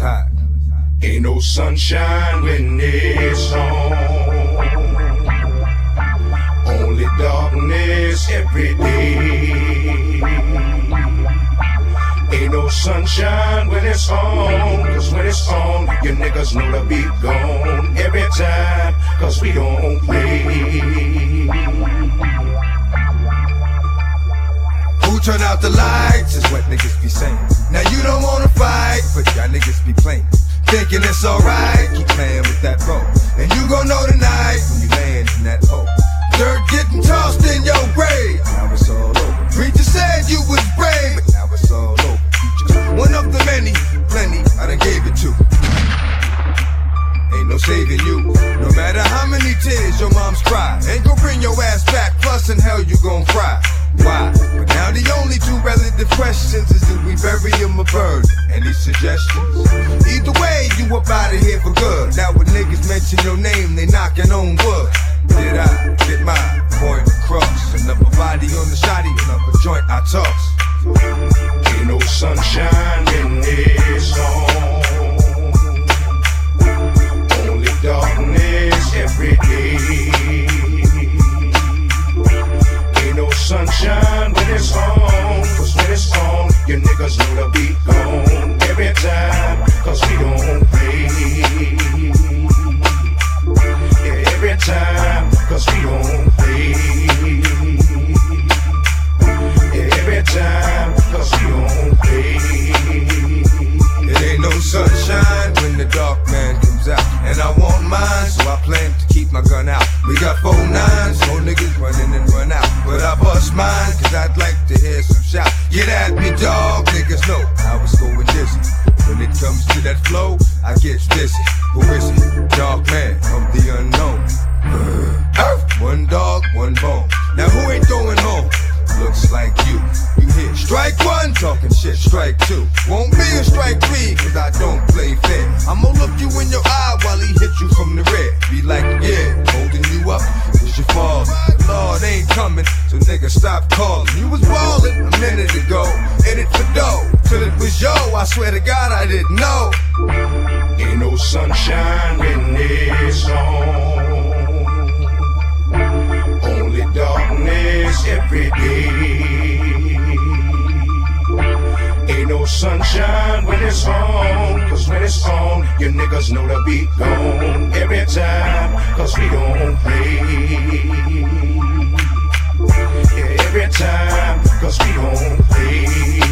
hot. Ain't no sunshine when it's on. Only darkness every day. Ain't no sunshine when it's on. Cause when it's on, you niggas know the beat gone every time. Cause we don't play. Who turn out the lights is what niggas be saying. Now you don't wanna fight, but y'all niggas be playing. Thinking it's alright, keep playing with that rope. And you gon' know tonight when you land in that hole. Dirt getting tossed in your grave. Now it's all over. Preacher said you was brave, but now it's all over. One of the many, plenty, I done gave it to. Ain't no saving you. No matter how many tears your mom's cry, ain't gon' bring your ass back, plus in hell you gon' cry. Why? But now the only two relative questions is do we bury him or burn? Any suggestions? Either way, you up out of here for good. Now when niggas mention your name, they knocking on wood. Did I get my point across? Another body on the shotty, another joint I toss. Ain't no sunshine when it's on. Only darkness every day. Ain't no sunshine when it's on. Cause when it's on, you niggas know the beat gone every time. Cause we don't play. Yeah, every time. Cause we don't play. Yeah, every time. Cause we don't play. It ain't no sunshine when the dark man comes out. And I want mine, so I plan to keep my gun out. We got 4 9s, more niggas running and run out. But I bust mine, cause I'd like to hear some shout. Get at me, dog, niggas know I was going dizzy. When it comes to that flow, I get busy. Who is it? Dark man of the unknown. One dog, one bone. Now who ain't going home? Looks like you. You hear strike 1, talking shit, strike 2. Won't be a strike 3, cause I don't play fair. I'ma look you in your eye while he hit you from the rear. Be like, yeah, holding you up, cause you fall. Lord ain't coming, so nigga stop calling. You was ballin' a minute ago, in it for dough. Till it was yo, I swear to God I didn't know. Ain't no sunshine when it's on. Only darkness every day. Ain't no sunshine when it's on. Cause when it's on, you niggas know the beat gone every time. Cause we don't play. Yeah, every time. Cause we don't play.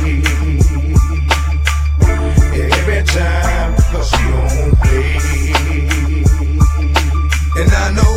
Yeah, every time. Cause we don't play. And I know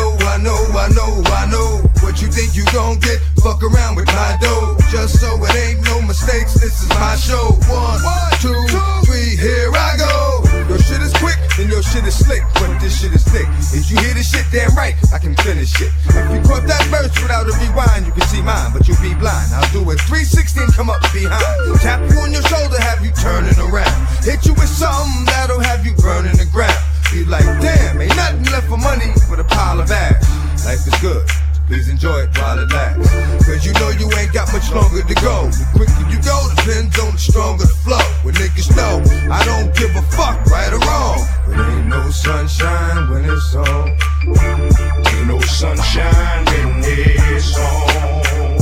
what you think you gon' get. Fuck around with my dough, just so it ain't no mistakes. This is my show. 1, 2, 3, here I go. Your shit is quick, then your shit is slick, but this shit is thick. If you hear this shit damn right, I can finish it. If you caught that verse without a rewind, you can see mine, but you'll be blind. I'll do a 360 and come up behind. Tap you on your shoulder, have you turning around. Hit you with something that'll have you burning the ground. Be like, damn, ain't nothing left for money but a pile of ash. Life is good, please enjoy it while it lasts. Cause you know you ain't got much longer to go. The quicker you go, depends on the stronger the flow. When niggas know, I don't give a fuck, right or wrong. But ain't no sunshine when it's on. Ain't no sunshine when it's on.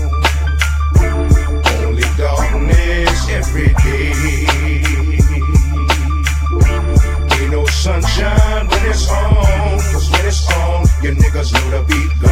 Only darkness every day. Ain't no sunshine when it's on. Cause when it's on, you niggas know the beat gone